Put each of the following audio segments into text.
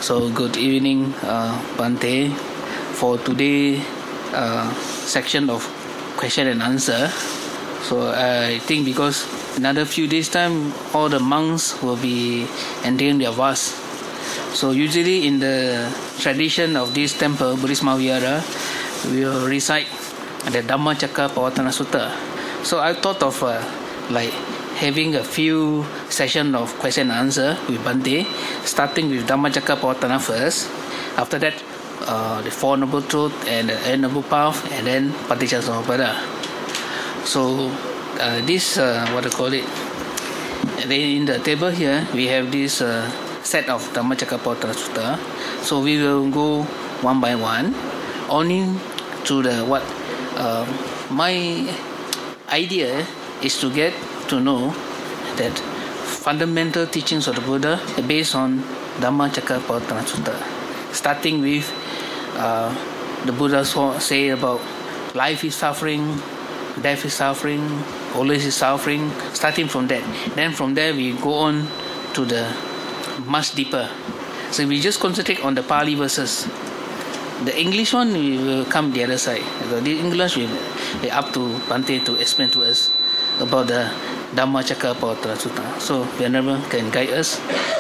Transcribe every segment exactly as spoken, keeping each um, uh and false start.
So good evening, uh, Bante. For today uh, section of question and answer. So I think because another few days time, all the monks will be entering their vas. So usually in the tradition of this temple, Buddhist Mahavihara, we will recite the Dhammacakkappavattana Sutta. So I thought of uh, like having a few sessions of question and answer with Bante, starting with Dhammacakkappavattana first. After that, uh, the Four Noble Truths and the Eight Noble Path, and then Paticcasamuppada. So uh, this, uh, what I call it, then in the table here, we have this uh, set of Dhammacakkappavattana Sutta. So we will go one by one, only to the what, uh, my idea is to get to know that fundamental teachings of the Buddha are based on Dhammacakkappavattana Sutta. Starting with uh, the Buddha say about life is suffering, death is suffering, old age is suffering, starting from that. Then from there we go on to the much deeper. So we just concentrate on the Pali verses. The English one we will come the other side. So the English will be up to Bante to explain to us about the Dhammacakkappavattana Sutta. So Venerable can guide us.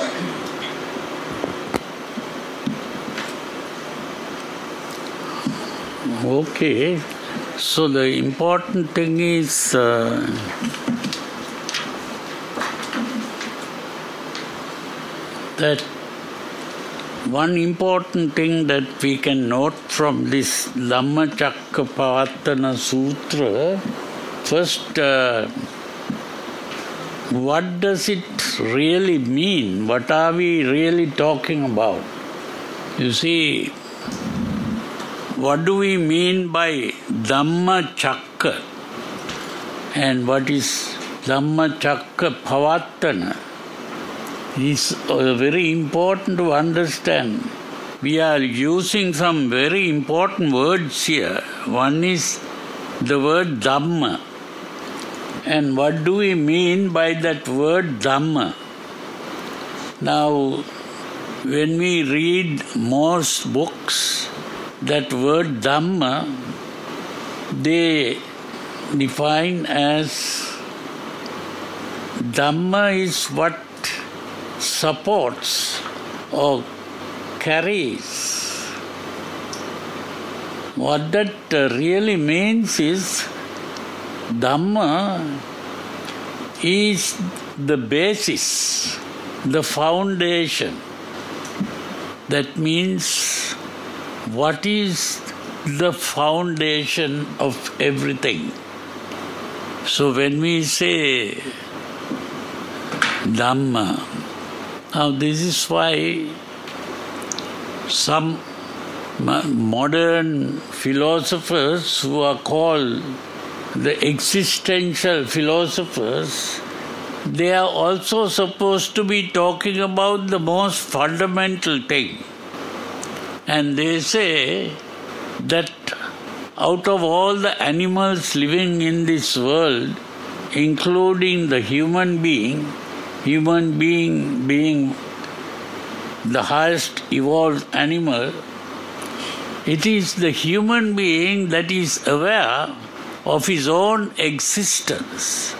Okay. So the important thing is uh, that one important thing that we can note from this Dhammacakkappavattana Sutra, first, uh, what does it really mean? What are we really talking about? You see, what do we mean by Dhammacakka? And what is Dhammacakkappavattana? It's uh, very important to understand. We are using some very important words here. One is the word Dhamma. And what do we mean by that word Dhamma? Now, when we read most books, that word Dhamma, they define as Dhamma is what supports or carries. What that really means is Dhamma is the basis, the foundation. That means what is the foundation of everything. So when we say Dhamma, now this is why some modern philosophers who are called the existential philosophers, they are also supposed to be talking about the most fundamental thing. And they say that out of all the animals living in this world, including the human being, human being being the highest evolved animal, it is the human being that is aware of his own existence.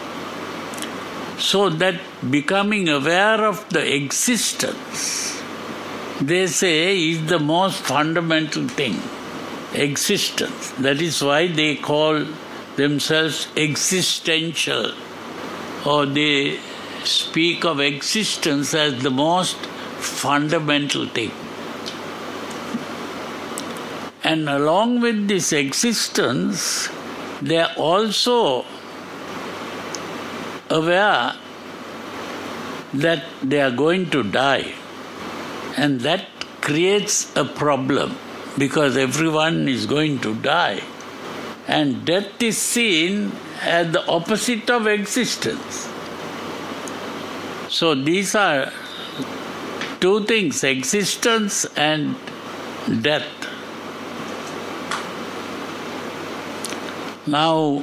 So that becoming aware of the existence, they say, is the most fundamental thing. Existence. That is why they call themselves existential, or they speak of existence as the most fundamental thing. And along with this existence, they are also aware that they are going to die. And that creates a problem, because everyone is going to die. And death is seen as the opposite of existence. So these are two things, existence and death. Now,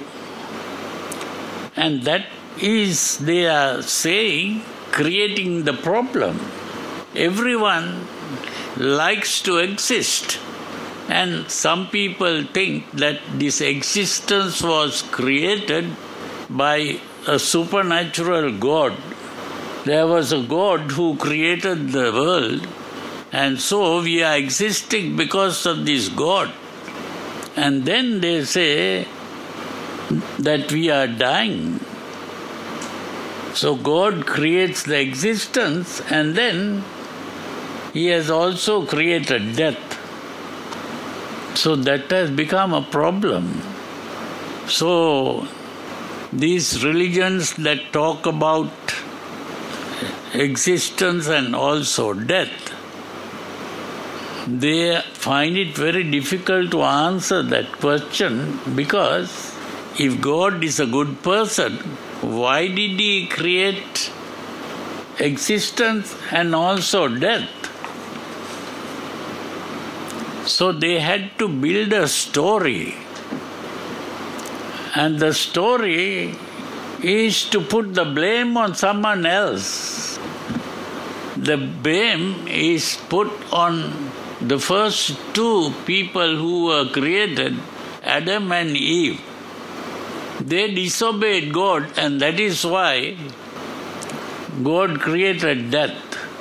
and that is, they are saying, creating the problem. Everyone likes to exist. And some people think that this existence was created by a supernatural God. There was a God who created the world, and so we are existing because of this God. And then they say that we are dying. So God creates the existence, and then He has also created death. So that has become a problem. So these religions that talk about existence and also death, they find it very difficult to answer that question, because if God is a good person, why did He create existence and also death? So they had to build a story. And the story is to put the blame on someone else. The blame is put on the first two people who were created, Adam and Eve. They disobeyed God, and that is why God created death.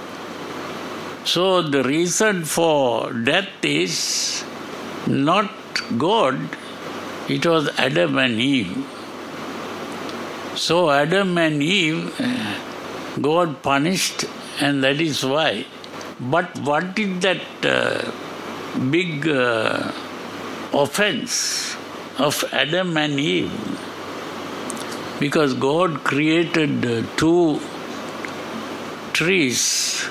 So the reason for death is not God, it was Adam and Eve. So Adam and Eve, God punished, and that is why. But what is that uh, big uh, offense of Adam and Eve? Because God created uh, two trees.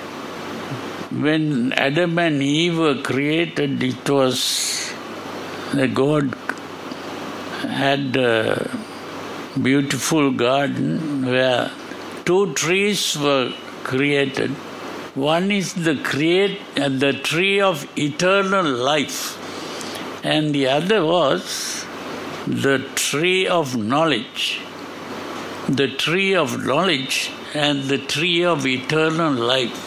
When Adam and Eve were created, it was that God had a beautiful garden where two trees were created. One is the create uh, the tree of eternal life, and the other was the tree of knowledge. The tree of knowledge and the tree of eternal life.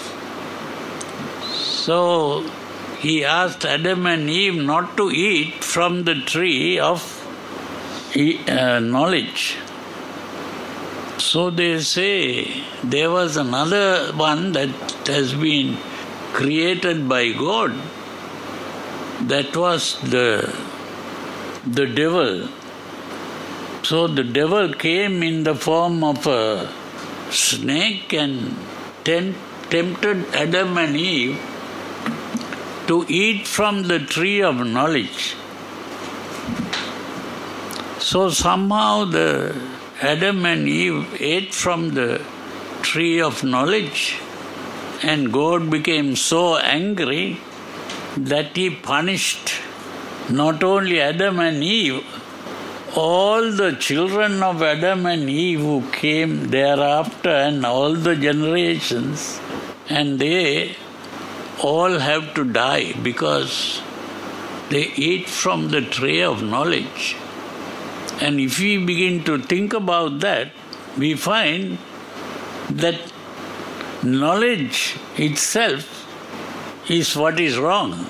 So He asked Adam and Eve not to eat from the tree of uh, knowledge. So they say there was another one that has been created by God. That was the, the devil. So the devil came in the form of a snake and tempt, tempted Adam and Eve to eat from the tree of knowledge. So somehow the Adam and Eve ate from the tree of knowledge, and God became so angry that He punished not only Adam and Eve, all the children of Adam and Eve who came thereafter and all the generations, and they all have to die because they eat from the tree of knowledge. And if we begin to think about that, we find that knowledge itself is what is wrong.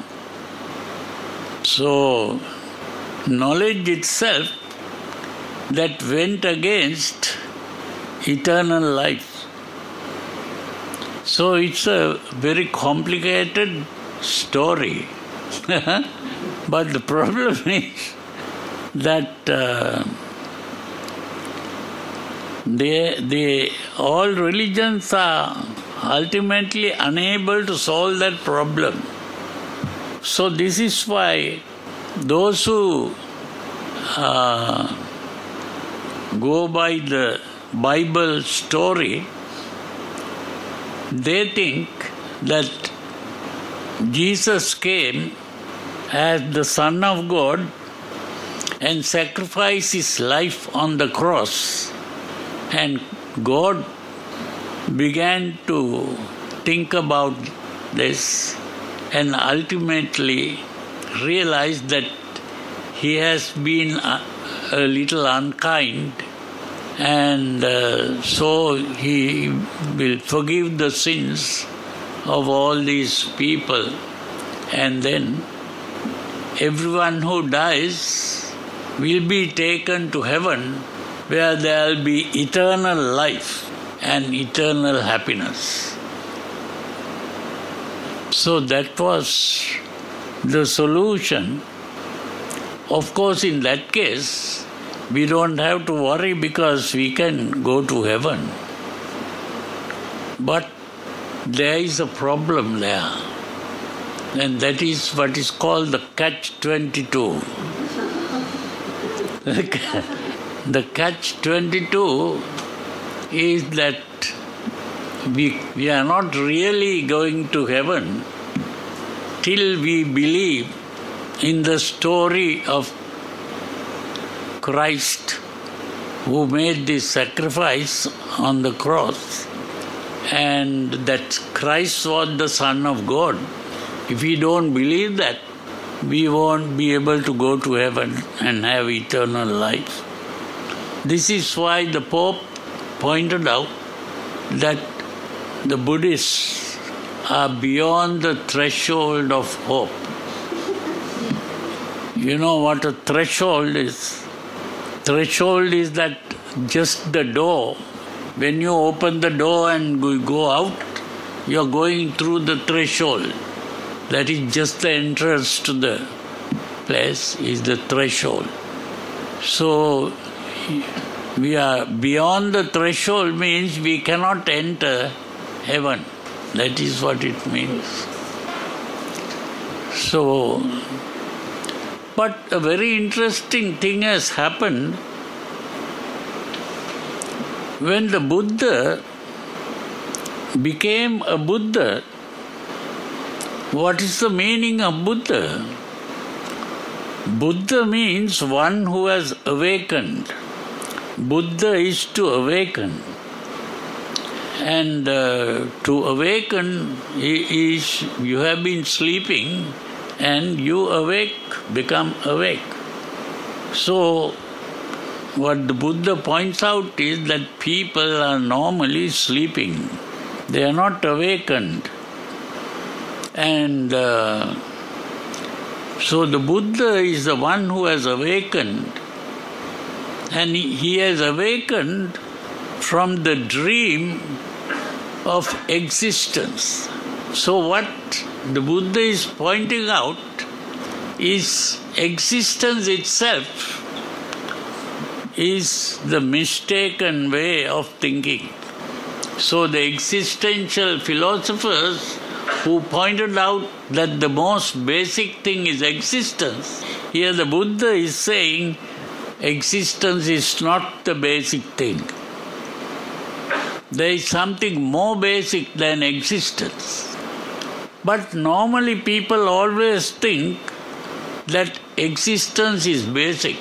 So, knowledge itself that went against eternal life. So it's a very complicated story. But the problem is that uh, they, they, all religions are ultimately unable to solve that problem. So this is why those who uh, go by the Bible story, they think that Jesus came as the Son of God and sacrificed His life on the cross. And God began to think about this and ultimately realized that He has been a, a little unkind, and uh, so He will forgive the sins of all these people, and then everyone who dies will be taken to heaven, where there will be eternal life and eternal happiness. So that was the solution. Of course, in that case, we don't have to worry because we can go to heaven. But there is a problem there, and that is what is called the catch twenty-two. The catch twenty-two is that we, we are not really going to heaven till we believe in the story of Christ, who made this sacrifice on the cross, and that Christ was the Son of God. If we don't believe that, we won't be able to go to heaven and have eternal life. This is why the Pope pointed out that the Buddhists are beyond the threshold of hope. You know what a threshold is? Threshold is that just the door. When you open the door and go out, you are going through the threshold. That is just the entrance to the place, is the threshold. So we are beyond the threshold means we cannot enter heaven. That is what it means. So, but a very interesting thing has happened. When the Buddha became a Buddha, what is the meaning of Buddha? Buddha means one who has awakened. Buddha is to awaken. And uh, to awaken is you have been sleeping and you awake, become awake. So what the Buddha points out is that people are normally sleeping. They are not awakened. And uh, so the Buddha is the one who has awakened. And he, he has awakened from the dream of existence. So what the Buddha is pointing out is existence itself is the mistaken way of thinking. So the existential philosophers who pointed out that the most basic thing is existence, here the Buddha is saying existence is not the basic thing. There is something more basic than existence. But normally people always think that existence is basic.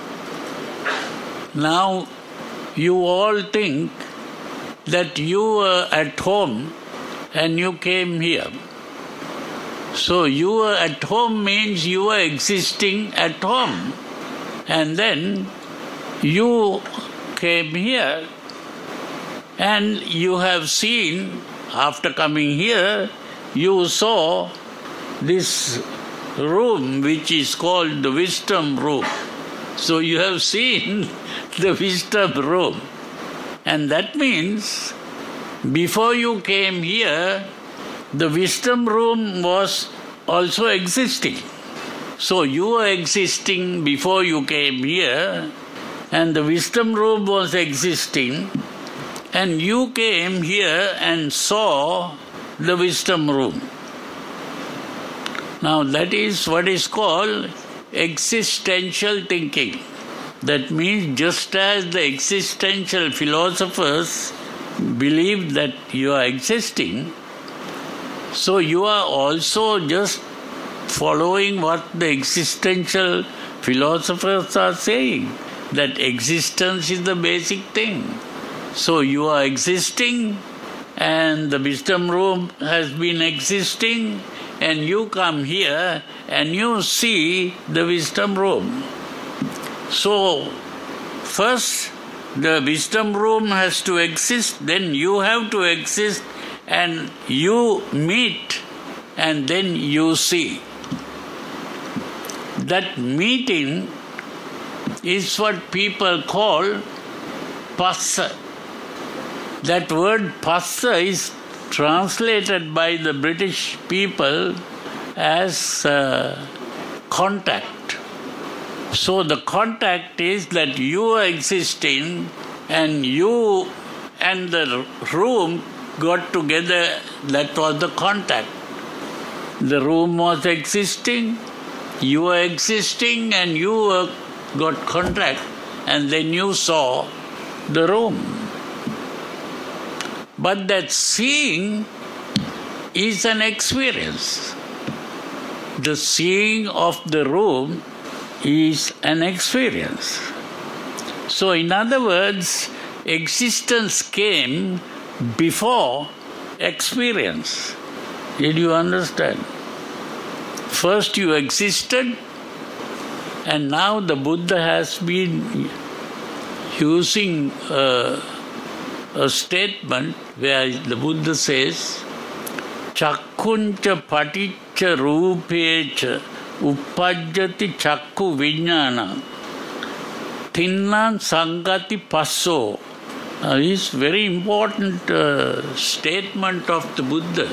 Now you all think that you were at home and you came here. So you were at home means you were existing at home. And then you came here and you have seen, after coming here, you saw this room which is called the wisdom room. So you have seen the wisdom room. And that means before you came here, the wisdom room was also existing. So you were existing before you came here, and the wisdom room was existing, and you came here and saw the wisdom room. Now that is what is called existential thinking. That means just as the existential philosophers believe that you are existing, so you are also just following what the existential philosophers are saying, that existence is the basic thing. So you are existing, and the wisdom room has been existing, and you come here and you see the wisdom room. So first the wisdom room has to exist, then you have to exist, and you meet and then you see. That meeting is what people call passa. That word passa is translated by the British people as uh, contact. So the contact is that you are existing and you and the room got together. That was the contact. The room was existing, you were existing, and you were, got contact, and then you saw the room. But that seeing is an experience. The seeing of the room is an experience. So in other words, existence came before experience. Did you understand? First you existed, and now the Buddha has been using a, a statement where the Buddha says, Chakkuncha paticca rupecha uppajjati chakku vijnana tinnan sangati passo. Uh, this is very important uh, statement of the Buddha.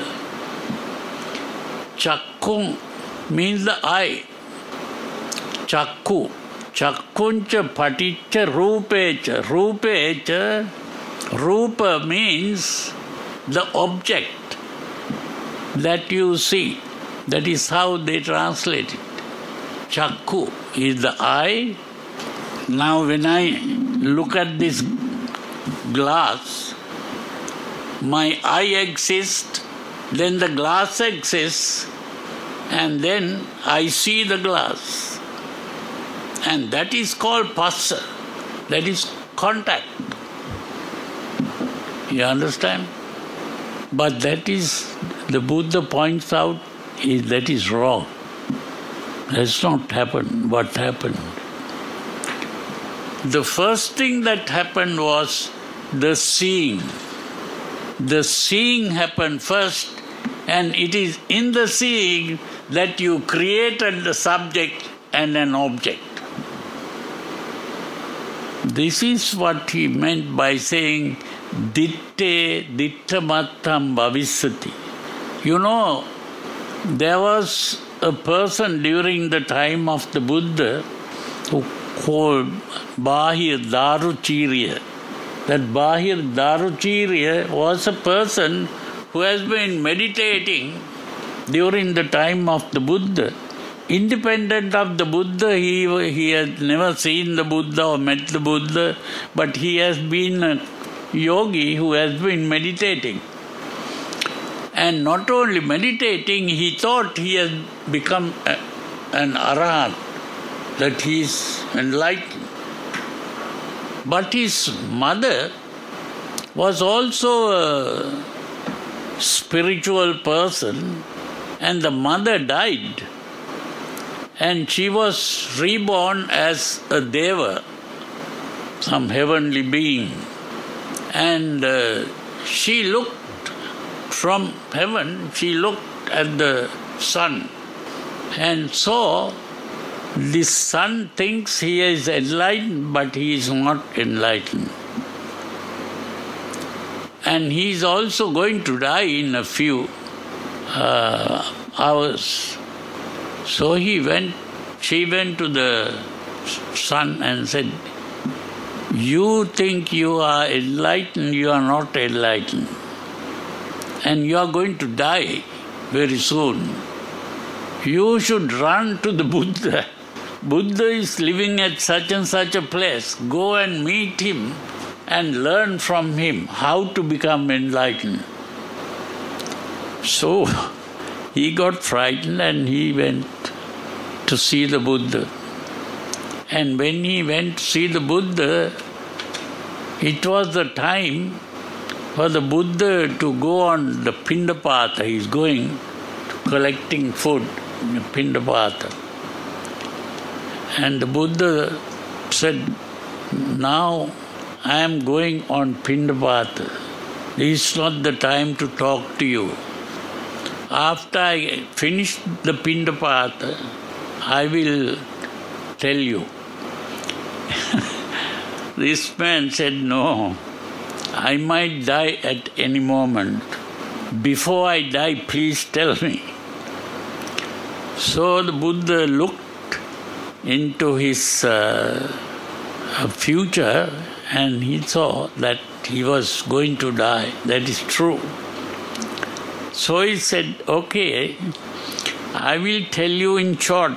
Chakku means the eye. Chakku. Chakkuncha paticca rupecha. Rupecha. Rupa means the object that you see. That is how they translate it. Chakku is the eye. Now when I look at this glass, my eye exists, then the glass exists, and then I see the glass. And that is called passa. That is contact. You understand? But that is, the Buddha points out, is that is wrong. That's not happened. What happened? The first thing that happened was the seeing. The seeing happened first, and it is in the seeing that you created the subject and an object. This is what he meant by saying, ditte dittamattam bhavisati. You know, there was a person during the time of the Buddha who called Bahir Daruchirya. That Bahir Daruchirya was a person who has been meditating during the time of the Buddha. Independent of the Buddha, he, he has never seen the Buddha or met the Buddha, but he has been a yogi who has been meditating. And not only meditating, he thought he has become a, an arhat, that he is enlightened. But his mother was also a spiritual person, and the mother died. And she was reborn as a deva, some heavenly being. And uh, she looked from heaven, she looked at the sun and saw the sun thinks he is enlightened, but he is not enlightened. And he is also going to die in a few uh, hours. So he went, she went to the sun and said, you think you are enlightened, you are not enlightened. And you are going to die very soon. You should run to the Buddha. Buddha is living at such and such a place. Go and meet him and learn from him how to become enlightened. So he got frightened and he went to see the Buddha. And when he went to see the Buddha, it was the time for the Buddha to go on the Pindapata. He is going to collecting food in the Pindapata. And the Buddha said, now I am going on Pindapata. This is not the time to talk to you. After I finish the Pindapata, I will tell you. This man said, no, I might die at any moment. Before I die, please tell me. So the Buddha looked into his uh, future and he saw that he was going to die. That is true. So he said, okay, I will tell you in short.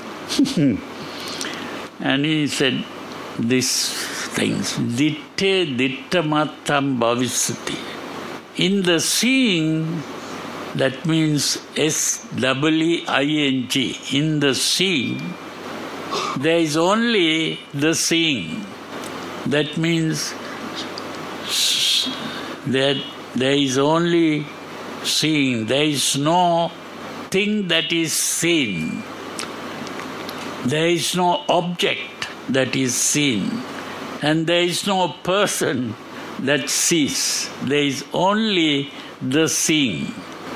And he said, these things, ditte dittamatam bhavisati. In the seeing, that means S W E I N G, in the seeing, there is only the seeing. That means that there is only seeing. There is no thing that is seen. There is no object that is seen. And there is no person that sees. There is only the seeing.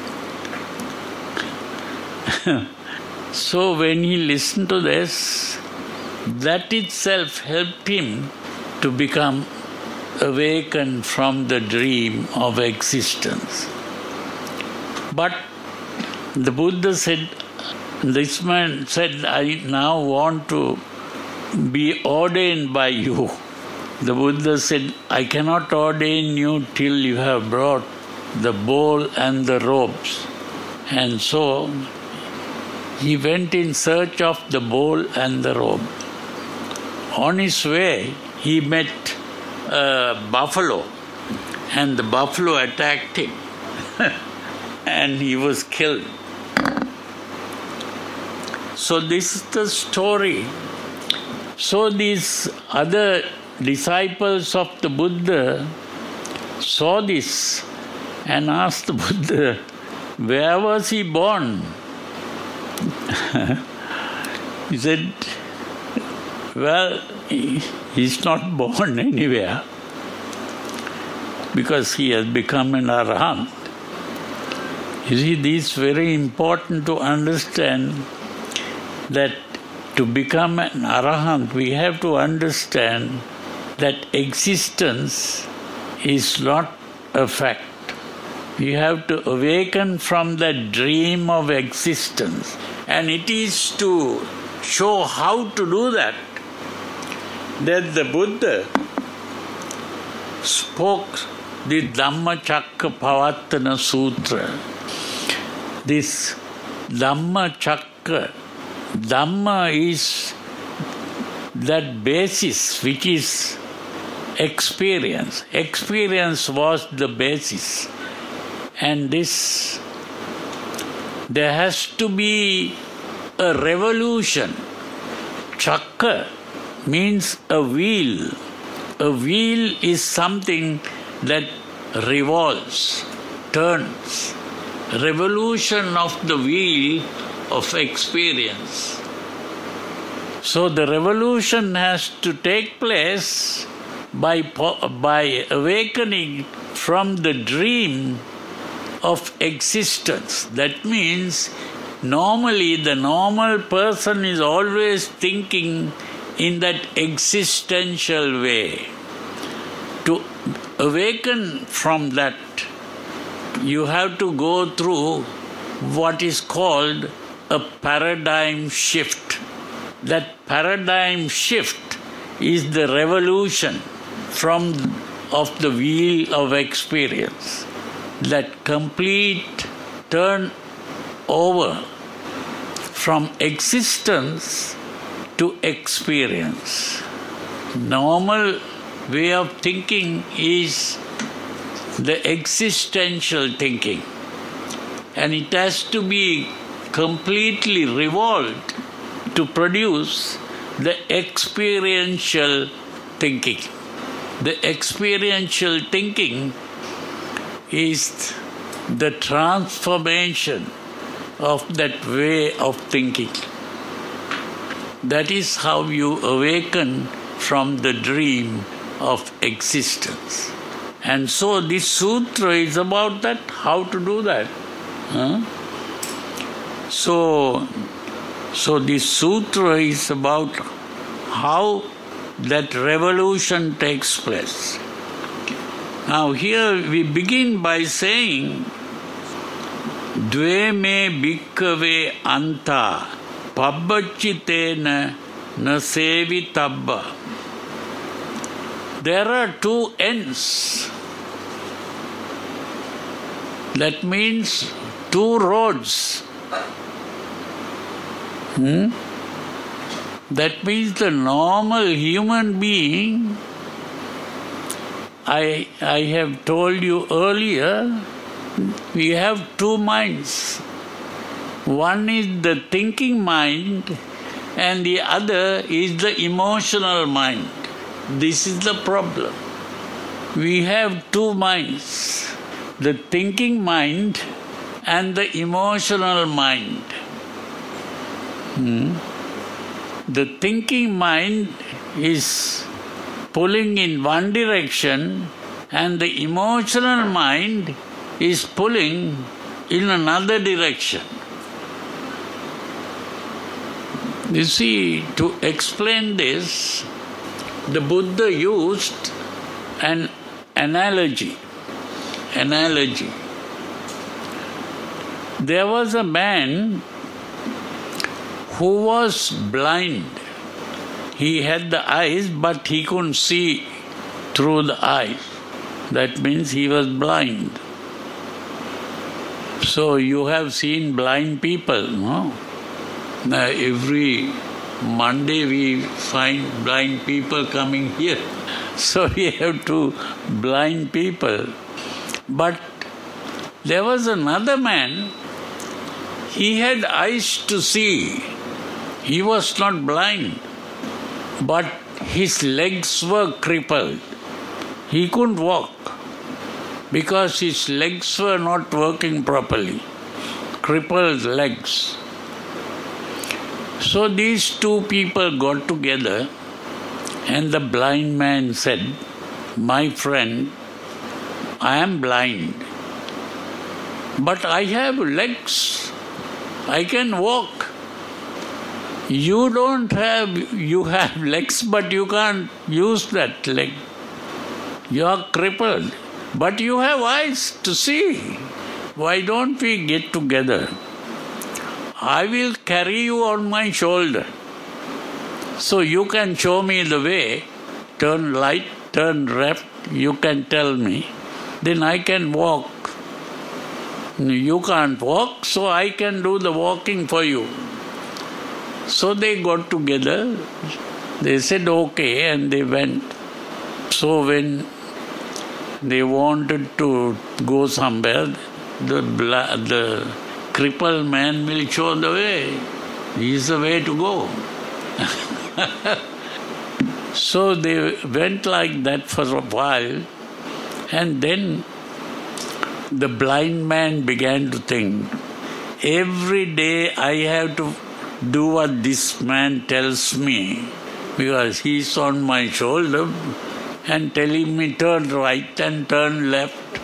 So when he listened to this, that itself helped him to become awakened from the dream of existence. But the Buddha said, this man said, I now want to be ordained by you. The Buddha said, I cannot ordain you till you have brought the bowl and the robes. And so he went in search of the bowl and the robe. On his way, he met a buffalo, and the buffalo attacked him, and he was killed. So this is the story. So these other disciples of the Buddha saw this and asked the Buddha, where was he born? He said, well, he, he's not born anywhere because he has become an arahant. You see, this is very important to understand, that to become an arahant, we have to understand that existence is not a fact. We have to awaken from the dream of existence. And it is to show how to do that, that the Buddha spoke the Dhammacakkappavattana Sutra. This Dhammacakka, Dhamma is that basis which is experience. Experience was the basis. And this, there has to be a revolution. Chakra means a wheel. A wheel is something that revolves, turns. Revolution of the wheel of experience. So the revolution has to take place by, by awakening from the dream of existence. That means normally the normal person is always thinking in that existential way. To awaken from that, you have to go through what is called a paradigm shift. That paradigm shift is the revolution from of the wheel of experience. That complete turn over from existence to experience. Normal way of thinking is the existential thinking, and it has to be completely revolved to produce the experiential thinking. The experiential thinking is the transformation of that way of thinking. That is how you awaken from the dream of existence. And so this sutra is about that, how to do that. Huh? So, so this sutra is about how that revolution takes place. Now here we begin by saying, Dve me bhikkave anta pabbachitena na sevitabba. There are two ends. That means two roads. Hmm? That means the normal human being, I, I have told you earlier, we have two minds. One is the thinking mind and the other is the emotional mind. This is the problem. We have two minds, the thinking mind and the emotional mind. Hmm? The thinking mind is pulling in one direction and the emotional mind is pulling in another direction. You see, to explain this, the Buddha used an analogy. Analogy. There was a man who was blind. He had the eyes, but he couldn't see through the eyes. That means he was blind. So you have seen blind people, no? Now every Monday we find blind people coming here. So we have two blind people. But there was another man, he had eyes to see. He was not blind, but his legs were crippled. He couldn't walk because his legs were not working properly. Crippled legs. So these two people got together and the blind man said, "My friend, I am blind, but I have legs. I can walk. You don't have, you have legs, but you can't use that leg. You are crippled, but you have eyes to see. Why don't we get together? I will carry you on my shoulder. So you can show me the way, turn right, turn left, you can tell me. Then I can walk. You can't walk, so I can do the walking for you." So they got together. They said okay, and they went. So when they wanted to go somewhere, the bla- the crippled man will show the way. He is the way to go. So they went like that for a while, and then the blind man began to think, every day I have to do what this man tells me, because he's on my shoulder and telling me turn right and turn left.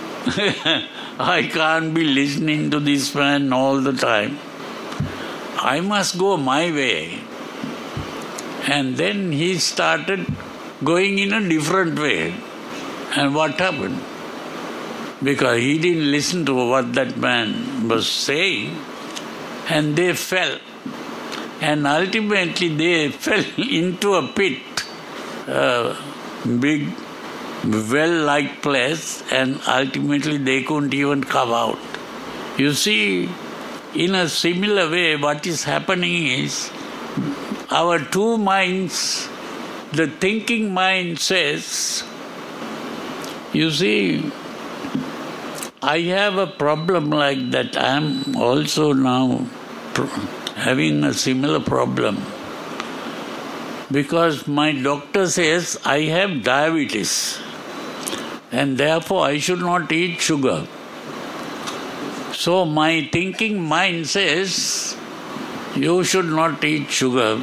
I can't be listening to this man all the time. I must go my way. And then he started going in a different way. And what happened? Because he didn't listen to what that man was saying, and they fell. And ultimately they fell into a pit, a big well-like place, and ultimately they couldn't even come out. You see, in a similar way, what is happening is, our two minds, the thinking mind says, you see, I have a problem like that. I am also now having a similar problem, because my doctor says I have diabetes and therefore I should not eat sugar. So my thinking mind says, you should not eat sugar.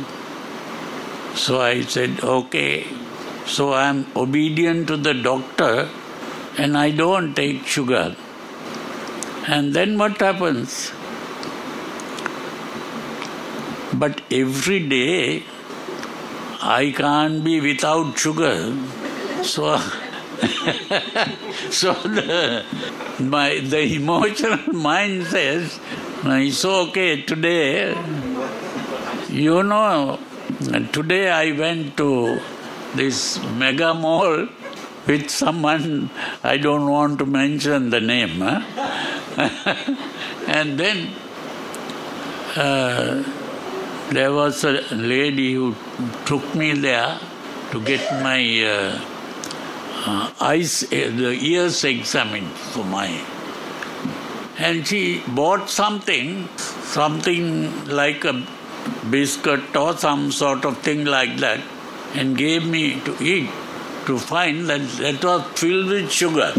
So I said, okay. So I am obedient to the doctor and I don't take sugar. And then what happens? But every day I can't be without sugar. So, so the, my, the emotional mind says, no, it's okay today. You know, today I went to this mega mall with someone, I don't want to mention the name. Huh? And then uh, there was a lady who took me there to get my uh, uh, eyes, uh, the ears examined for my. And she bought something, something like a biscuit or some sort of thing like that, and gave me to eat, to find that that was filled with sugar.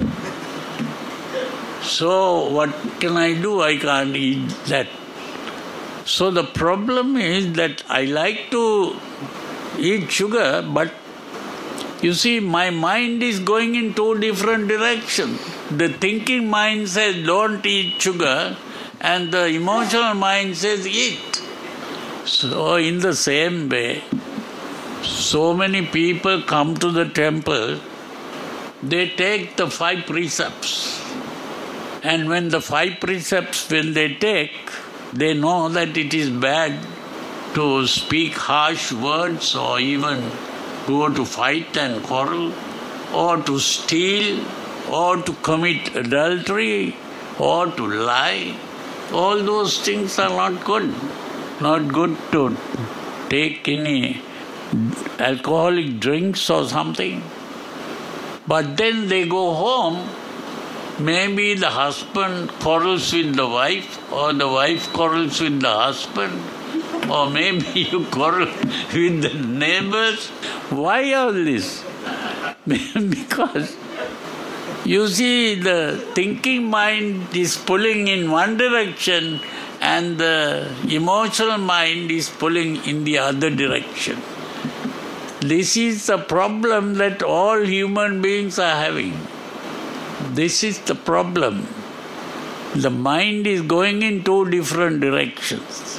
So what can I do? I can't eat that. So the problem is that I like to eat sugar, but you see, my mind is going in two different directions. The thinking mind says, don't eat sugar, and the emotional mind says, eat. So in the same way, so many people come to the temple, they take the five precepts. And when the five precepts, when they take, they know that it is bad to speak harsh words or even go to fight and quarrel or to steal or to commit adultery or to lie. All those things are not good. Not good to take any alcoholic drinks or something. But then they go home, maybe the husband quarrels with the wife or the wife quarrels with the husband, or maybe you quarrel with the neighbors. Why all this? Because you see, the thinking mind is pulling in one direction and the emotional mind is pulling in the other direction. This is the problem that all human beings are having. This is the problem. The mind is going in two different directions.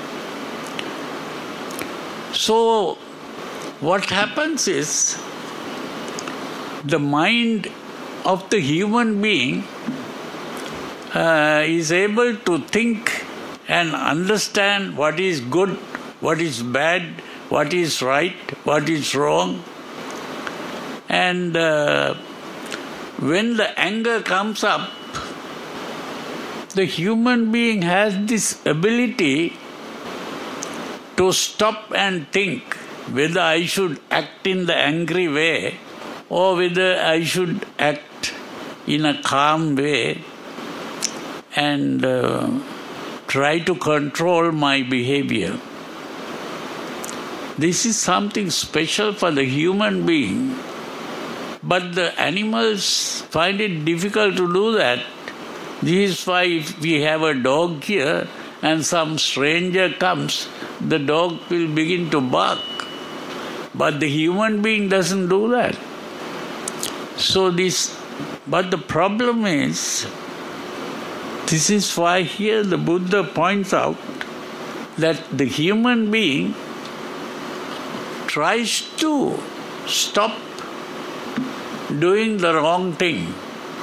So, what happens is, the mind of the human being uh, is able to think and understand what is good, what is bad, what is right, what is wrong. And uh, when the anger comes up, the human being has this ability to stop and think whether I should act in the angry way or whether I should act in a calm way and uh, try to control my behavior. This is something special for the human being, but the animals find it difficult to do that. This is why if we have a dog here and some stranger comes, the dog will begin to bark. But the human being doesn't do that. So this, but the problem is, this is why here the Buddha points out that the human being tries to stop doing the wrong thing.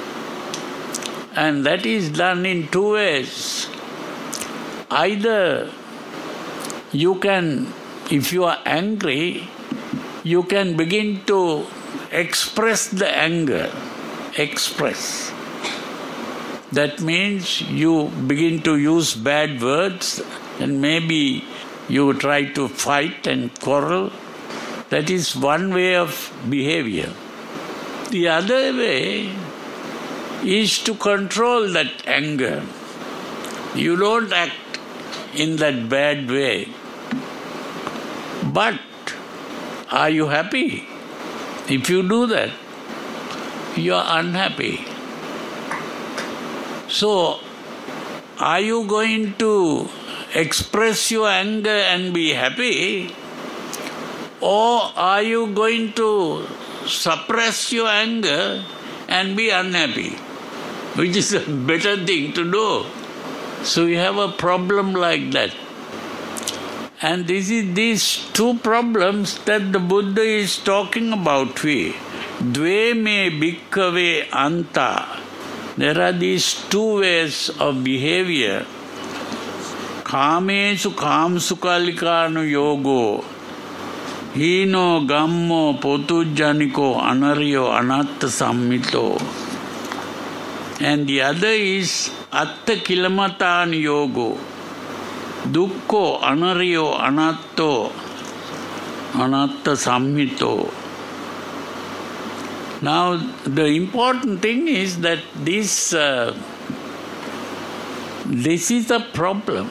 And that is done in two ways. Either you can, if you are angry, you can begin to express the anger. Express. That means you begin to use bad words and maybe you try to fight and quarrel. That is one way of behavior. The other way is to control that anger. You don't act in that bad way. But are you happy? If you do that, you are unhappy. So, are you going to express your anger and be happy? Or are you going to suppress your anger and be unhappy, which is a better thing to do. So we have a problem like that. And this is these two problems that the Buddha is talking about. We Dve me bhikkhave anta. There are these two ways of behavior. Kamesu kamsukalikanu yogo. Hino gammo potujaniko anaryo anatta sammito. And the other is atta kilamatan yogo. Dukkho anaryo anatto anatta sammito. Now, the important thing is that this, uh, this is a problem.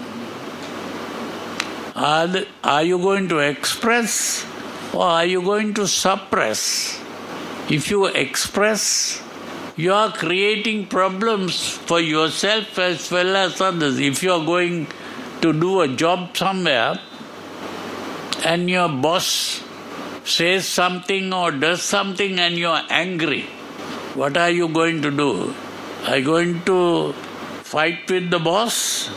Are, the, are you going to express or are you going to suppress? If you express, you are creating problems for yourself as well as others. If you are going to do a job somewhere and your boss says something or does something and you are angry, what are you going to do? Are you going to fight with the boss?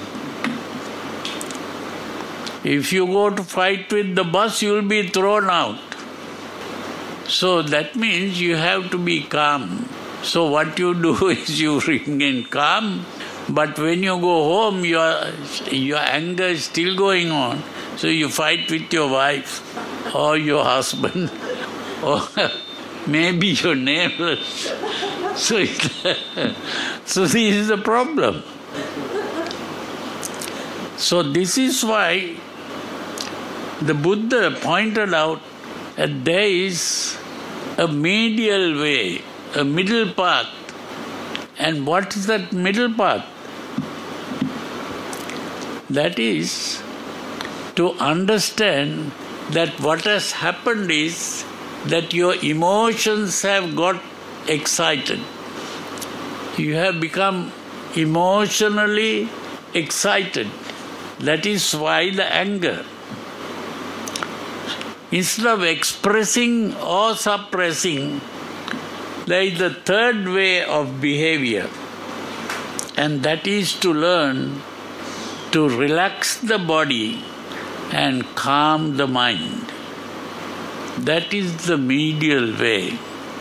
If you go to fight with the boss, you will be thrown out. So that means you have to be calm. So what you do is you remain calm, but when you go home, your, your anger is still going on. So you fight with your wife or your husband or maybe your neighbors. So, it, so this is the problem. So this is why the Buddha pointed out that there is a medial way, a middle path. And what is that middle path? That is to understand that what has happened is that your emotions have got excited. You have become emotionally excited. That is why the anger. Instead of expressing or suppressing, there is the third way of behavior, and that is to learn to relax the body and calm the mind. That is the medial way.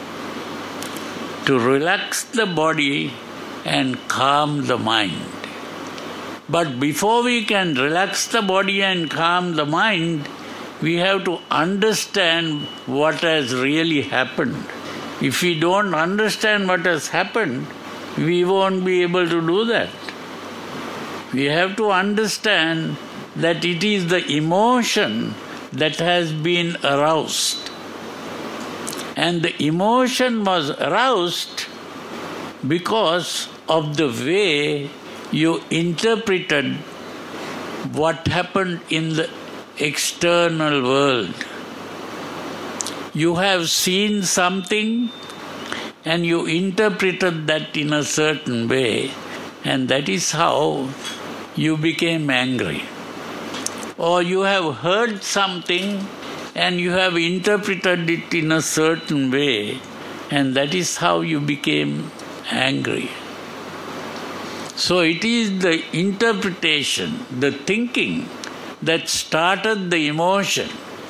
To relax the body and calm the mind. But before we can relax the body and calm the mind, we have to understand what has really happened. If we don't understand what has happened, we won't be able to do that. We have to understand that it is the emotion that has been aroused. And the emotion was aroused because of the way you interpreted what happened in the external world. You have seen something and you interpreted that in a certain way, and that is how you became angry. Or you have heard something and you have interpreted it in a certain way, and that is how you became angry. So it is the interpretation, the thinking, that started the emotion.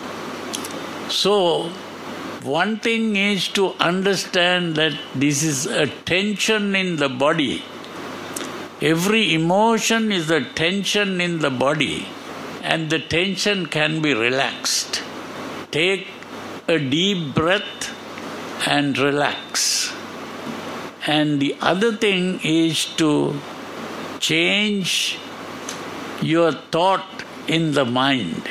So one thing is to understand that this is a tension in the body. Every emotion is a tension in the body, and the tension can be relaxed. Take a deep breath and relax. And the other thing is to change your thought in the mind.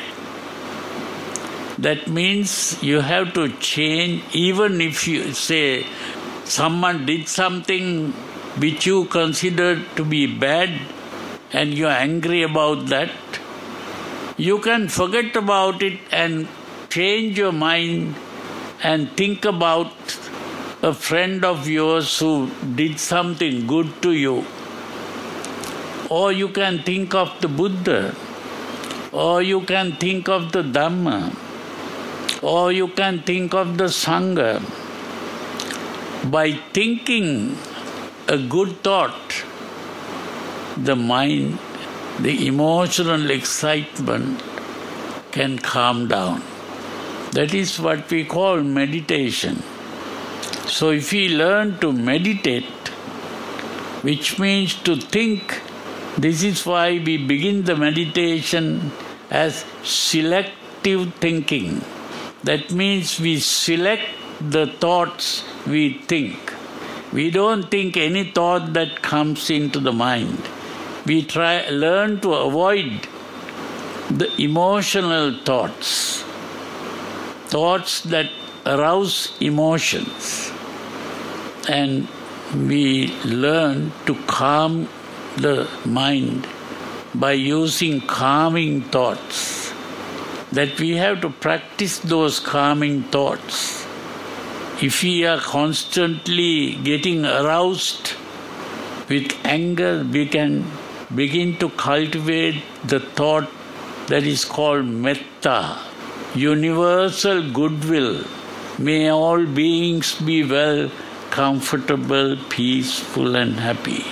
That means you have to change, even if you say someone did something which you consider to be bad and you are angry about that, you can forget about it and change your mind and think about a friend of yours who did something good to you. Or you can think of the Buddha, or you can think of the Dhamma, or you can think of the Sangha. by thinking a good thought, the mind, the emotional excitement can calm down. That is what we call meditation. So if we learn to meditate, which means to think, this is why we begin the meditation as selective thinking. That means we select the thoughts we think. We don't think any thought that comes into the mind. We try learn to avoid the emotional thoughts, thoughts that arouse emotions, and we learn to calm the mind by using calming thoughts. That we have to practice those calming thoughts. If we are constantly getting aroused with anger, we can begin to cultivate the thought that is called metta, universal goodwill. May all beings be well, comfortable, peaceful and happy.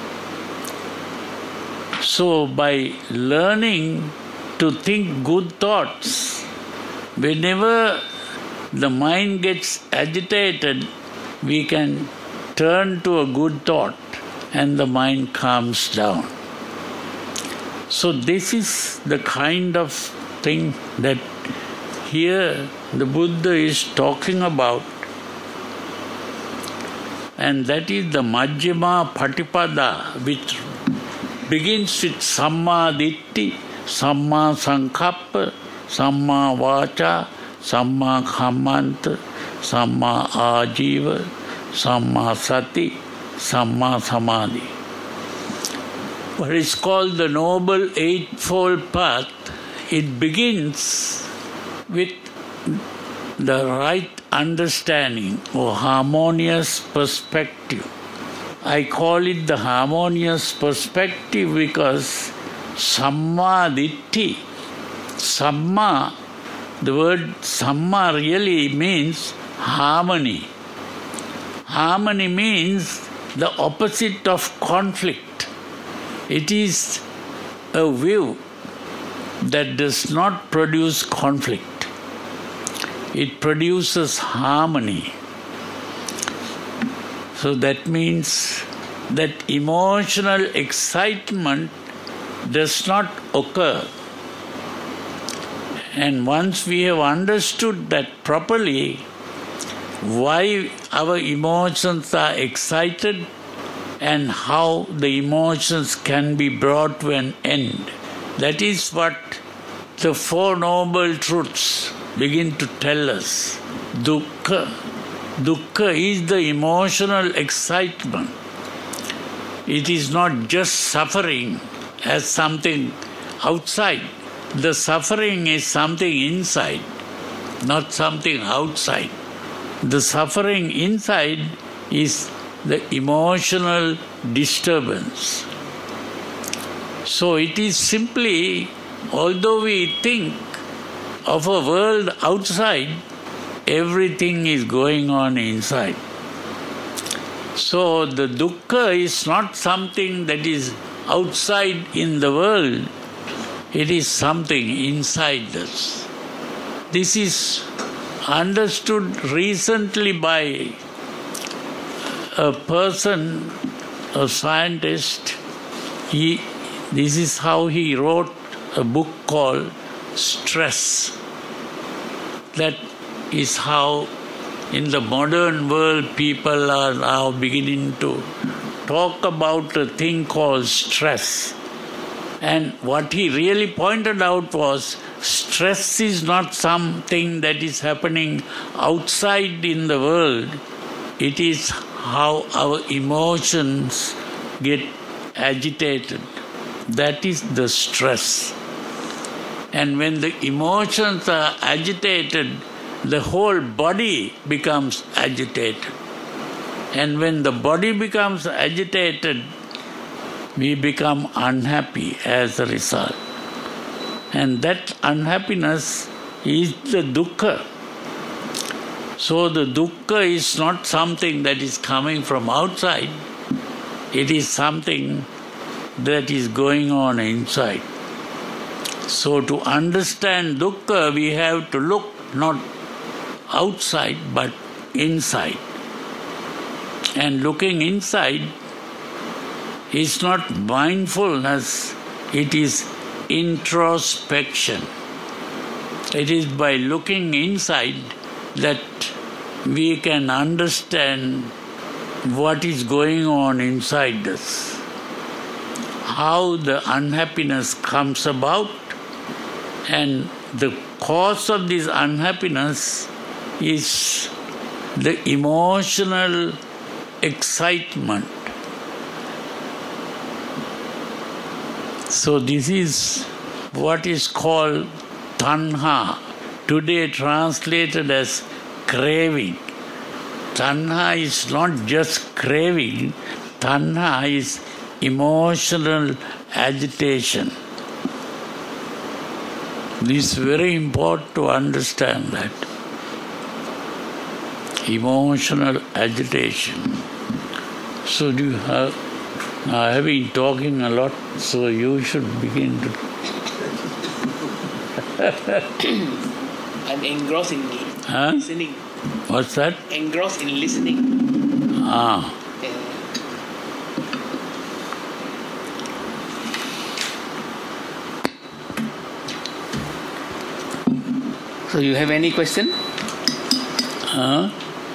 So by learning to think good thoughts, whenever the mind gets agitated, we can turn to a good thought and the mind calms down. So this is the kind of thing that here the Buddha is talking about, and that is the Majjhima Patipada, which begins with Samma Ditti, Samma Sankappa, Samma Vacha, Samma Kammanta, Samma Ajiva, Samma Sati, Samma Samadhi. What is called the Noble Eightfold Path, it begins with the right understanding or harmonious perspective. I call it the harmonious perspective because Samma Ditti, Samma, the word Samma really means harmony. Harmony means the opposite of conflict. It is a view that does not produce conflict. It produces harmony. So that means that emotional excitement does not occur. And once we have understood that properly, why our emotions are excited and how the emotions can be brought to an end, that is what the Four Noble Truths begin to tell us. Dukkha. Dukkha is the emotional excitement. It is not just suffering as something outside. The suffering is something inside, not something outside. The suffering inside is the emotional disturbance. So it is simply, although we think of a world outside, everything is going on inside. So the dukkha is not something that is outside in the world, it is something inside us. This is understood recently by a person, a scientist. He, this is how he wrote a book called Stress. That is how in the modern world people are now beginning to talk about a thing called stress. And what he really pointed out was stress is not something that is happening outside in the world. It is how our emotions get agitated. That is the stress. And when the emotions are agitated, the whole body becomes agitated. And when the body becomes agitated, we become unhappy as a result. And that unhappiness is the dukkha. So the dukkha is not something that is coming from outside. It is something that is going on inside. So to understand dukkha, we have to look not outside but inside. And looking inside is not mindfulness, it is introspection. It is by looking inside that we can understand what is going on inside us, how the unhappiness comes about, and the cause of this unhappiness is the emotional excitement. So this is what is called tanha, today translated as craving. Tanha is not just craving, tanha is emotional agitation. This is very important to understand that. Emotional agitation. So do you have, I have been talking a lot, so you should begin to. I'm engrossed in Huh? listening. What's that? Engrossed in listening. Ah. Yeah. So you have any question? Huh?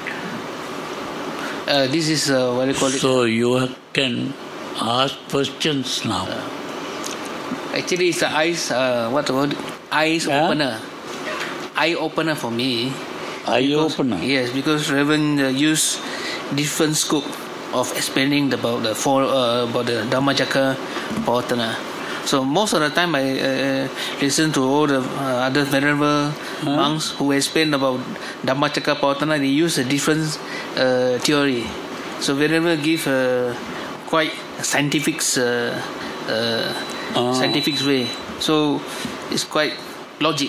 Uh, this is uh, what do you call it? So you can ask questions now. Actually, it's the eyes. Uh, what word? Eyes Yeah? opener. Eye opener for me. Eye Because- opener. Yes, because Reverend uh, use different scope of explaining about the four uh, about the Dhammacakka Pavattana. So most of the time I uh, listen to all the uh, other venerable Huh? monks who explain about Dhammacakka Pavattana. They use a different uh, theory. So venerable give uh, quite scientific uh, uh, Ah. scientific way. So it's quite logic.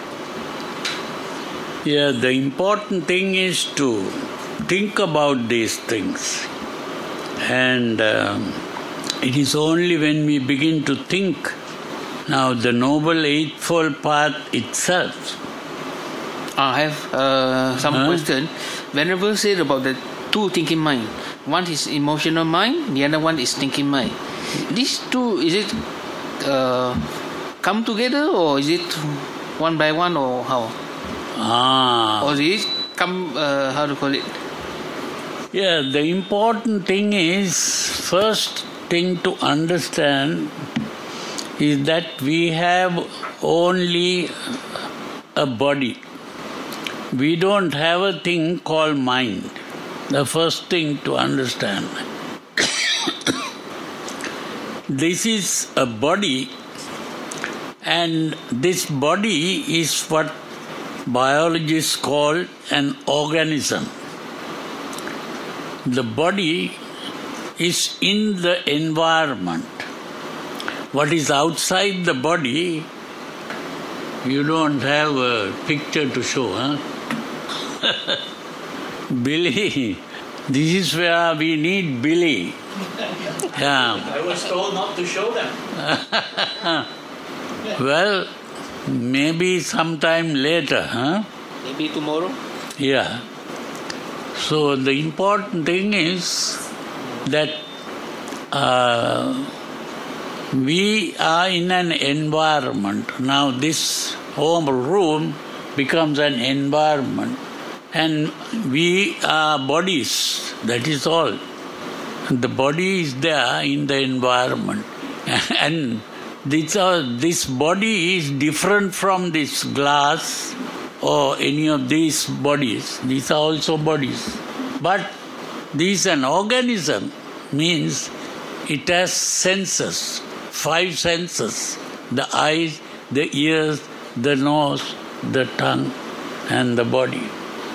Yeah, the important thing is to think about these things. And um, it is only when we begin to think. Now, the Noble Eightfold Path itself. I have uh, some Huh? question. Venerable said about the two thinking mind. One is emotional mind, the other one is thinking mind. These two, is it uh, come together or is it one by one or how? Ah. Or is it come, uh, how to call it? Yeah, the important thing is, first thing to understand is that we have only a body. We don't have a thing called mind. The first thing to understand. This is a body, and this body is what biologists call an organism. The body is in the environment. What is outside the body, you don't have a picture to show, huh? Billy, this is where we need Billy. Yeah. I was told not to show them. Well, maybe sometime later, huh? Maybe tomorrow. Yeah. So the important thing is that uh, we are in an environment. Now this home room becomes an environment, and we are bodies, that is all. The body is there in the environment. And this, uh, this body is different from this glass or any of these bodies. These are also bodies. But this is an organism, means it has senses, five senses: the eyes, the ears, the nose, the tongue, and the body.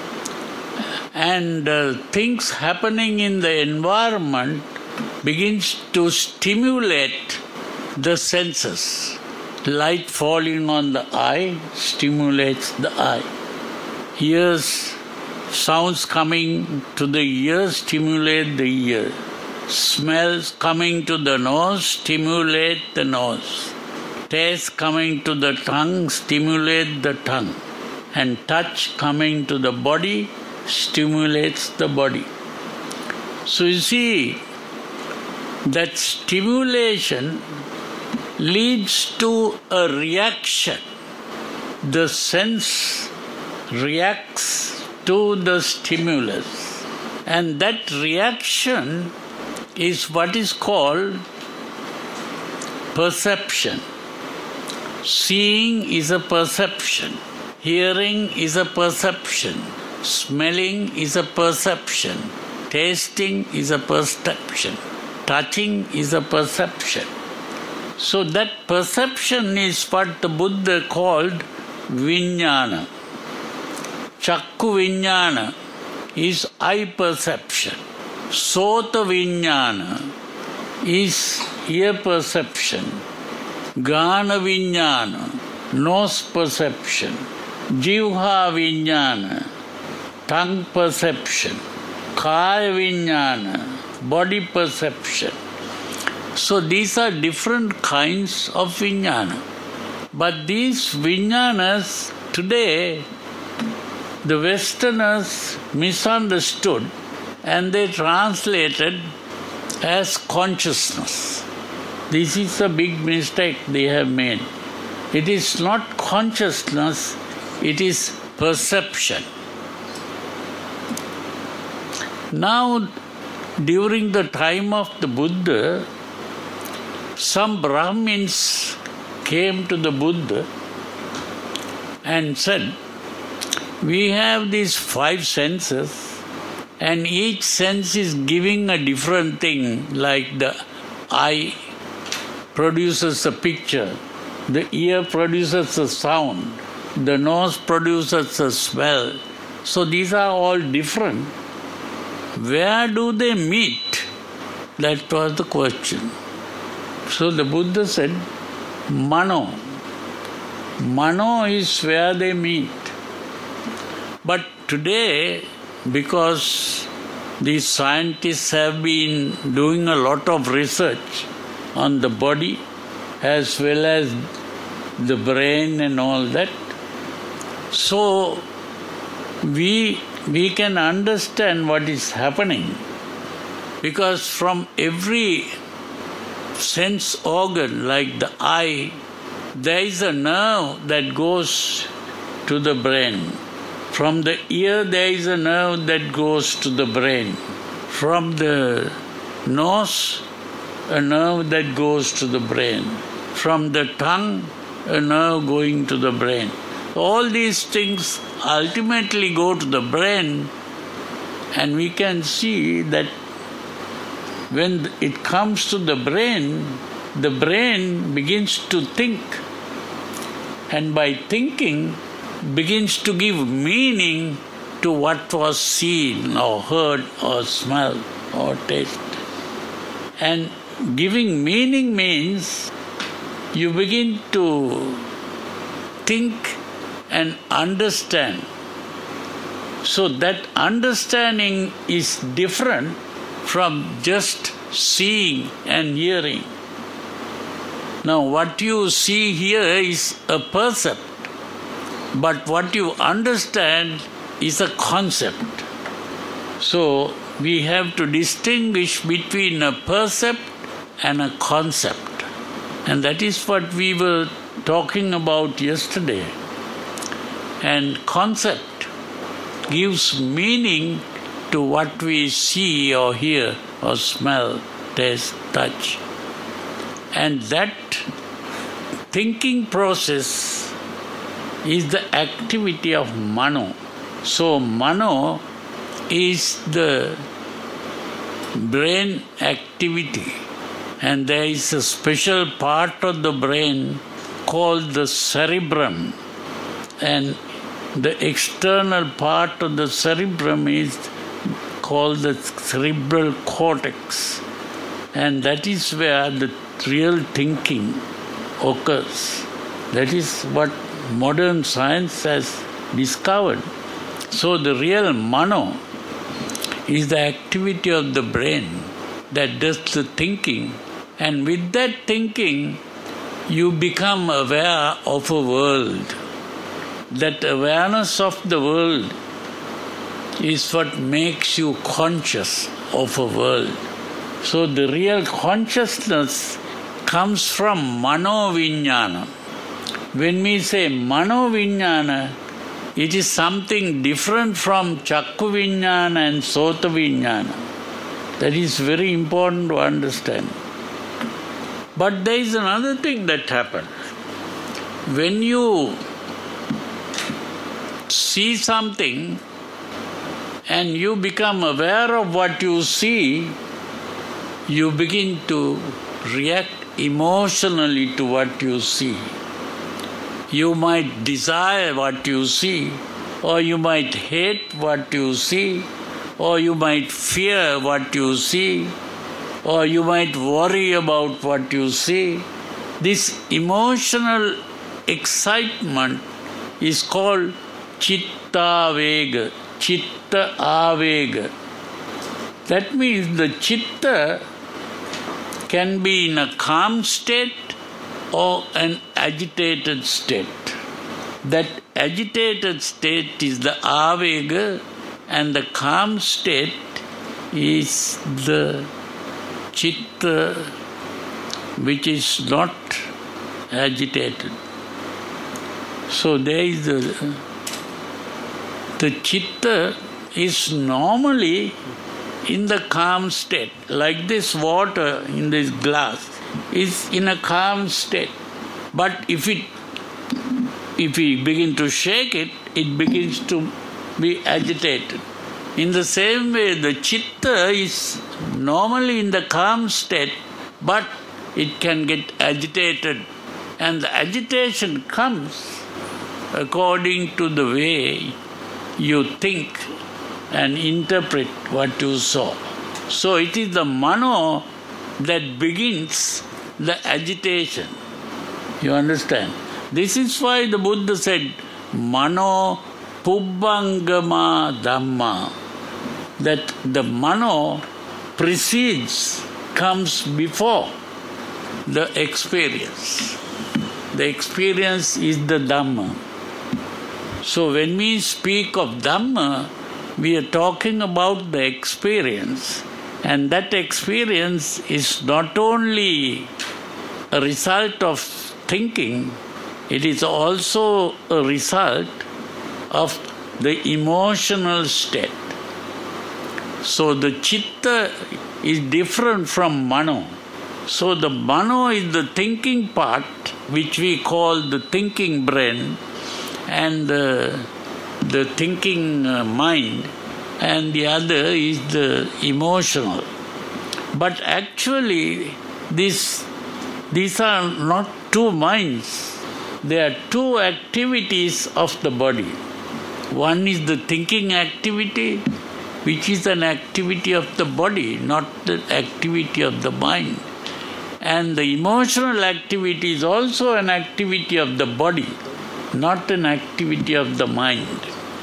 And uh, things happening in the environment begins to stimulate the senses. Light falling on the eye stimulates the eye. Ears Sounds coming to the ear stimulate the ear. Smells coming to the nose stimulate the nose. Taste coming to the tongue stimulate the tongue. And touch coming to the body stimulates the body. So you see, that stimulation leads to a reaction. The sense reacts to the stimulus, and that reaction is what is called perception. Seeing is a perception, hearing is a perception, smelling is a perception, tasting is a perception, touching is a perception. So that perception is what the Buddha called Vijnana. Chakku Vijnana is eye perception. Sota Vijnana is ear perception. Gana Vijnana, nose perception. Jivha Vijnana, tongue perception. Kaya Vijnana, body perception. So these are different kinds of Vijnana. But these Vijnanas today, the Westerners misunderstood and they translated as consciousness. This is a big mistake they have made. It is not consciousness, it is perception. Now, during the time of the Buddha, some Brahmins came to the Buddha and said, we have these five senses and each sense is giving a different thing, like the eye produces a picture, the ear produces a sound, the nose produces a smell. So these are all different. Where do they meet? That was the question. So the Buddha said, Mano. Mano is where they meet. But today, because these scientists have been doing a lot of research on the body as well as the brain and all that, so we we can understand what is happening, because from every sense organ, like the eye, there is a nerve that goes to the brain. From the ear, there is a nerve that goes to the brain. From the nose, a nerve that goes to the brain. From the tongue, a nerve going to the brain. All these things ultimately go to the brain, and we can see that when it comes to the brain, the brain begins to think, and by thinking, begins to give meaning to what was seen or heard or smelled or tasted. And giving meaning means you begin to think and understand. So that understanding is different from just seeing and hearing. Now, what you see here is a percept, but what you understand is a concept. So, we have to distinguish between a percept and a concept. And that is what we were talking about yesterday. And concept gives meaning to what we see or hear or smell, taste, touch. And that thinking process is the activity of mano. So mano is the brain activity, and there is a special part of the brain called the cerebrum, and the external part of the cerebrum is called the cerebral cortex, and that is where the real thinking occurs. That is what modern science has discovered. So the real mano is the activity of the brain that does the thinking, and with that thinking you become aware of a world. That awareness of the world is what makes you conscious of a world. So the real consciousness comes from mano-vijnana. When we say mano-vijnana, it is something different from chakku-vijnana and sota-vijnana. That is very important to understand. But there is another thing that happens. When you see something and you become aware of what you see, you begin to react emotionally to what you see. You might desire what you see, or you might hate what you see, or you might fear what you see, or you might worry about what you see. This emotional excitement is called chitta vega, chitta avega. That means the chitta can be in a calm state or an agitated state. That agitated state is the avega, and the calm state is the chitta, which is not agitated. So there is the, the chitta is normally in the calm state, like this water in this glass is in a calm state. But if it, if we begin to shake it, it begins to be agitated. In the same way, the chitta is normally in the calm state, but it can get agitated. And the agitation comes according to the way you think and interpret what you saw. So it is the mano that begins the agitation. You understand? This is why the Buddha said, mano pubbangama dhamma. That the mano precedes, comes before the experience. The experience is the Dhamma. So when we speak of Dhamma, we are talking about the experience, and that experience is not only a result of thinking, it is also a result of the emotional state. So the chitta is different from mano. So the mano is the thinking part, which we call the thinking brain, and the, the thinking uh, mind, and the other is the emotional. But actually, this, these are not two minds. They are two activities of the body. One is the thinking activity, which is an activity of the body, not the activity of the mind. And the emotional activity is also an activity of the body, not an activity of the mind.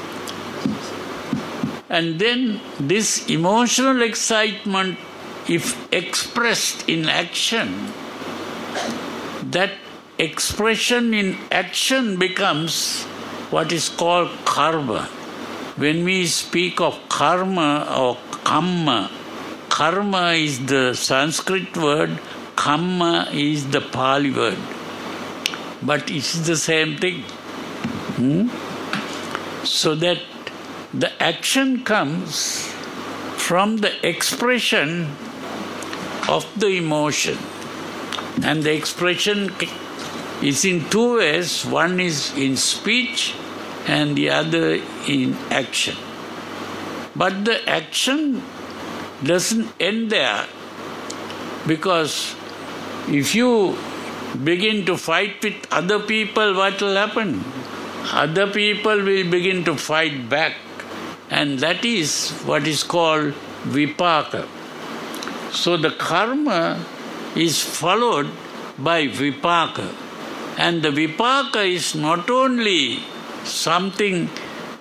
And then this emotional excitement, if expressed in action, that expression in action becomes what is called karma. When we speak of karma or kamma, karma is the Sanskrit word, kamma is the Pali word. But it's the same thing. Hmm? So that the action comes from the expression of the emotion. And the expression is in two ways. One is in speech and the other in action. But the action doesn't end there, because if you begin to fight with other people, what will happen? Other people will begin to fight back, and that is what is called vipaka. So the karma is followed by vipaka, and the vipaka is not only something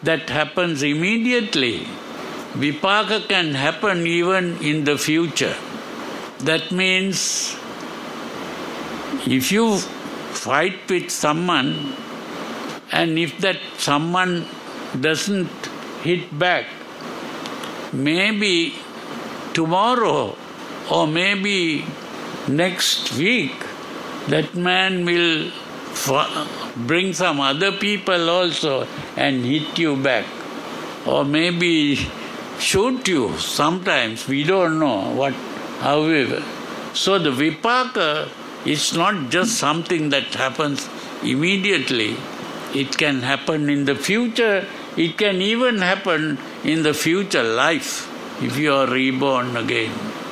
that happens immediately. Vipaka can happen even in the future. That means if you fight with someone and if that someone doesn't hit back, maybe tomorrow or maybe next week, that man will bring some other people also and hit you back. Or maybe shoot you sometimes. We don't know what, however. So the vipaka is not just something that happens immediately. It can happen in the future. It can even happen in the future life if you are reborn again.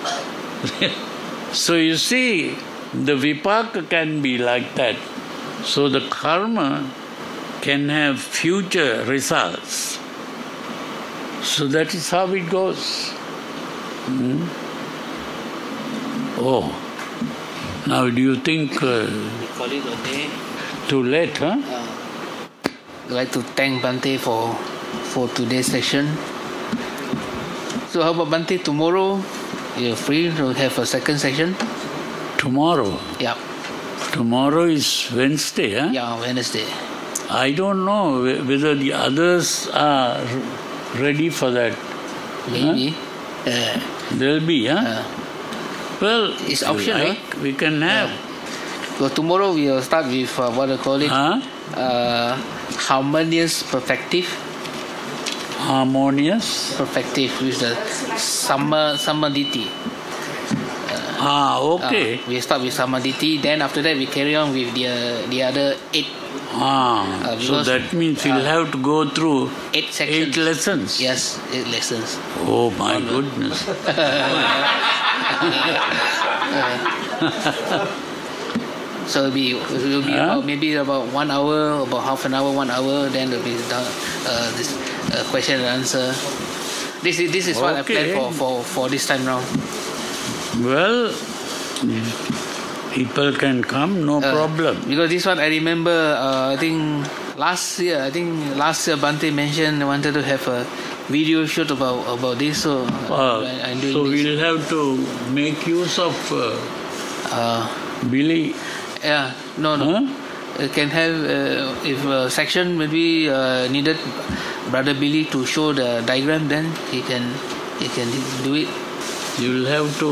So you see, the vipaka can be like that. So the karma can have future results. So that is how it goes. Hmm? Oh, now do you think uh, Call it a day. too late, huh? Uh, I'd like to thank Bhante for for today's session. So how about Bhante, tomorrow you're free to have a second session? Tomorrow? Yeah. Tomorrow is Wednesday, huh? Yeah, Wednesday. I don't know whether the others are ready for that. Maybe. Huh? Uh, There'll be, huh? uh, well, it's if you optional. like, we can have. so tomorrow we will start with uh, what I call it, Huh? uh, harmonious perspective. Harmonious? Perspective with the sama samaditi. Ah, okay. Uh, we start with samaditi, then after that we carry on with the uh, the other eight Ah, Uh, so because, that means we'll uh, have to go through eight sections. eight lessons. Yes, eight lessons. Oh my goodness. So it'll be, it'll be Huh? about, maybe about one hour, about half an hour, one hour. Then it'll be done, uh, this uh, question and answer. This is this is what I Okay. planned for, for, for this time round. Well, people can come, no Uh, problem. Because this one I remember. Uh, I think last year. I think last year Bhante mentioned wanted to have a video shoot about about this. So Uh, I, I'm doing so this. we'll have to make use of uh, Uh, Billy. yeah. No. No. Huh? Uh, can have uh, if a section maybe uh, needed Brother Billy to show the diagram, then he can he can do it. You'll have to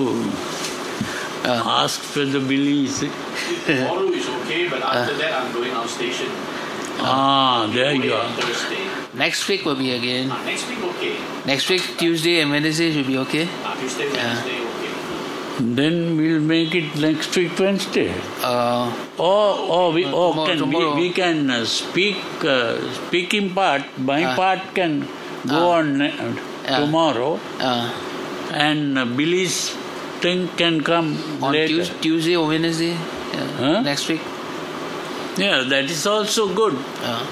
Uh, ask whether Billy is. Tomorrow is okay, but after that I'm going outstation. Ah, there you On are. Thursday. next week will be again. Ah, next week okay. Next week Tuesday and Wednesday should be okay. Ah, Tuesday, Wednesday okay. Then we'll make it next week Wednesday. Uh, Or, or we, Uh, or tomorrow- can tomorrow. we, we can uh, speak uh, speaking part. My Ah. part can go Ah. on uh, Yeah. tomorrow, uh, and uh, Billy's thing can come on later. Tues- Tuesday or Wednesday uh, Huh? next week. Yeah, that is also good. Uh,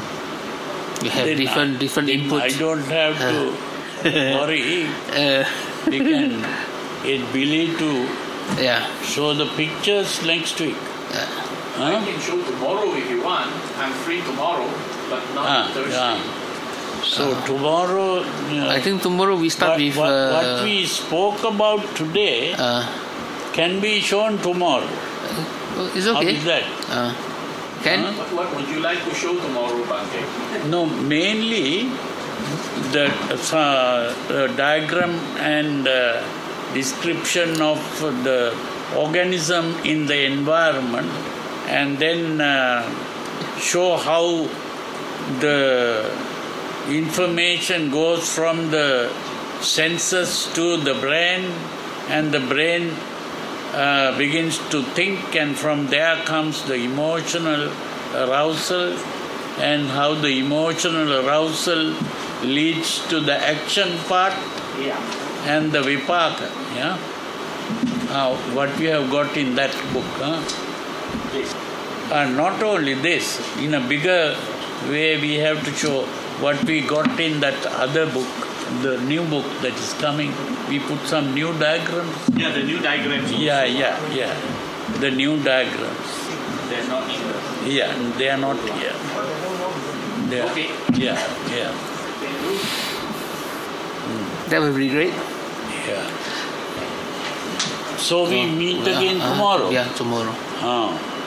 you have Then different I- different then inputs. I don't have to worry. Uh, We can get Billy to yeah. show the pictures next week. Uh, I Huh? can show tomorrow if you want. I'm free tomorrow, but not Ah, Thursday. yeah. So tomorrow, you know, I think tomorrow we start what, with what, uh, what we spoke about today uh, can be shown tomorrow. oh, it's How okay. is that? Uh, can Huh? What, what would you like to show tomorrow, Bhante? No, mainly the uh, uh, diagram and uh, description of the organism in the environment, and then uh, show how the information goes from the senses to the brain, and the brain uh, begins to think, and from there comes the emotional arousal, and how the emotional arousal leads to the action part Yeah. and the vipaka. Yeah. Now, what we have got in that book, huh? Yes. And not only this, in a bigger way, we have to show what we got in that other book, the new book that is coming. We put some new diagrams. Yeah, the new diagrams. Yeah, yeah, yeah. The new diagrams. They're not in the. Yeah, they are not here. Yeah. Okay. Yeah, yeah, Can do. That would be great. yeah. So we meet again Uh, uh, tomorrow. Yeah, tomorrow. Ah.